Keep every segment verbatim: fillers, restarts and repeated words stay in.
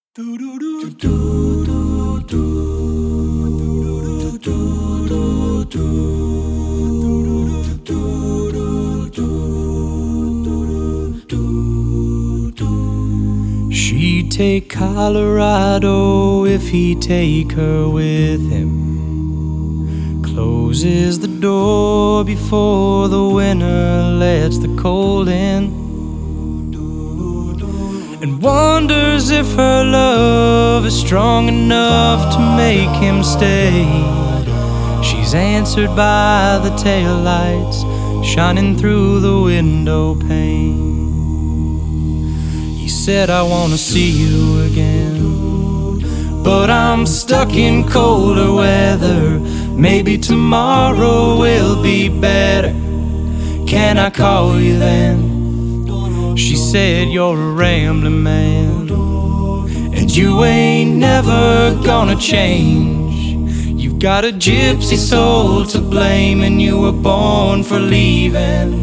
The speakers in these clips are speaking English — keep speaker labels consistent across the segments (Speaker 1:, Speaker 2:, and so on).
Speaker 1: She'd take Colorado if he'd take her with him. Closes the door before the winter lets the cold in, and wonders if her love is strong enough to make him stay. She's answered by the taillights shining through the window pane. He said, I wanna see you again, but I'm stuck in colder weather. Maybe tomorrow will be better. Can I call you then? She said, you're a rambling man, and you ain't never gonna change. You've got a gypsy soul to blame, and you were born for leaving.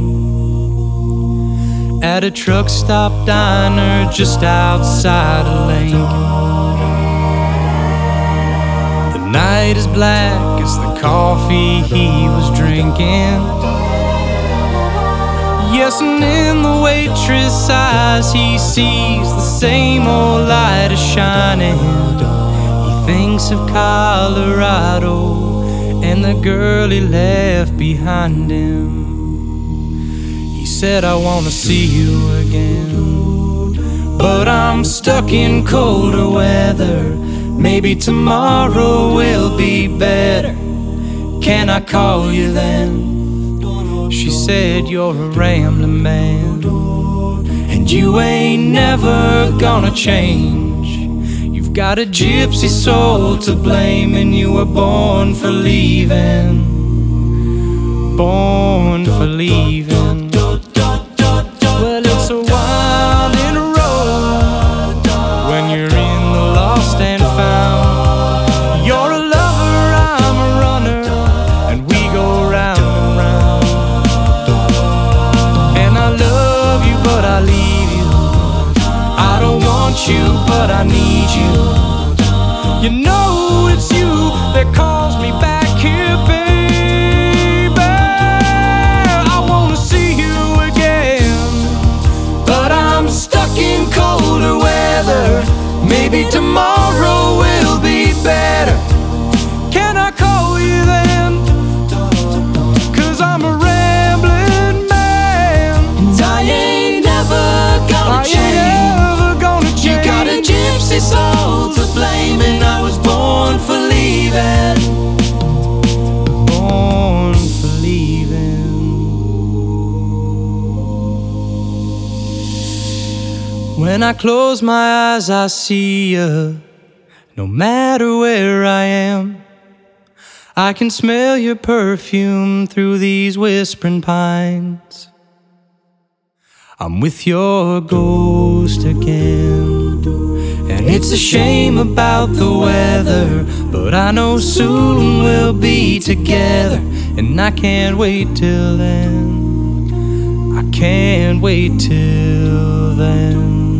Speaker 1: At a truck stop diner just outside of Lincoln, the night is black as the coffee he was drinking. Yes, and in the waitress' eyes he sees the same old light is shining. He thinks of Colorado and the girl he left behind him. He said, I wanna see you again, but I'm stuck in colder weather. Maybe tomorrow will be better. Can I call you then? She said, you're a rambling man, and you ain't never gonna change. You've got a gypsy soul to blame, and you were born for leaving. Born for leaving. Well, it's a winding road when you're in the lost and found. You're a lover, I'm a runner, and we go round and round. And I love you, but I leave you. I don't want you, but I need you. You know it's you that calls me back here, baby. I wanna see you again, but I'm stuck in colder weather. Maybe tomorrow will be better. Can I call you then? Cause I'm a rambling man,
Speaker 2: and I ain't never gonna
Speaker 1: I
Speaker 2: change.
Speaker 1: ain't ever gonna change.
Speaker 2: You got a gypsy soul to blame, and I was born for leaving.
Speaker 1: Born for leaving. When I close my eyes, I see you. No matter where I am, I can smell your perfume through these whispering pines. I'm with your ghost again, and it's a shame about the weather, but I know soon we'll be together, and I can't wait till then. I can't wait till then.